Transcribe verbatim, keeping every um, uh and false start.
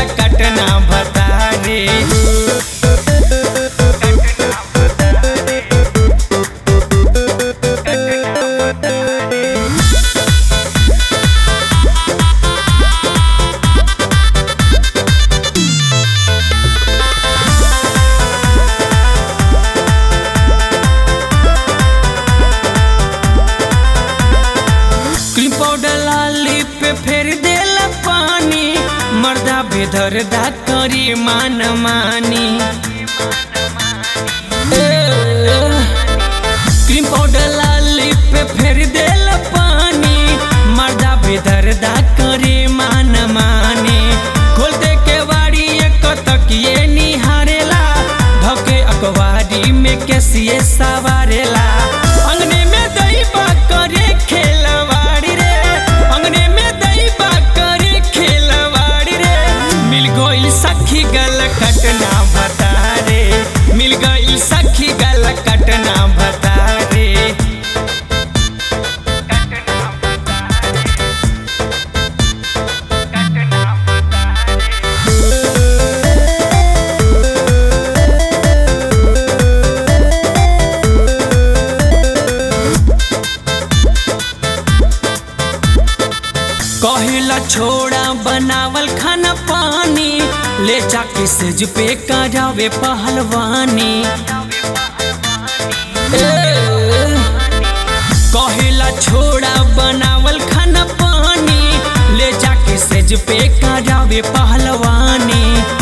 कटना भतारे। पाउडर लाली पे फेर देला पानी, मर्दा बेधर दा करी मान मानी। क्रीम पाउडर लाली पे फेर देला पानी, मर्दा बेधर दा करी मान मानी। खोल दे के वाड़ी एक तकिए निहारेला, धके अखबारी में कैसिए सवारेला। अंगने में दही बा करे खेलवाड़ी रे, अंगने में दही बा करे खेलवाड़ी रे। मिल गइल सखी गल कटना भतारे, मिल गइल सखी गल कटना भतारे। कहिला छोड़ा बनावल खाना पानी, ले जाके सेज पे करावे पहलवानी। कहिला छोड़ा बनावल खाना पानी, ले जाके सेज पे करावे पहलवानी।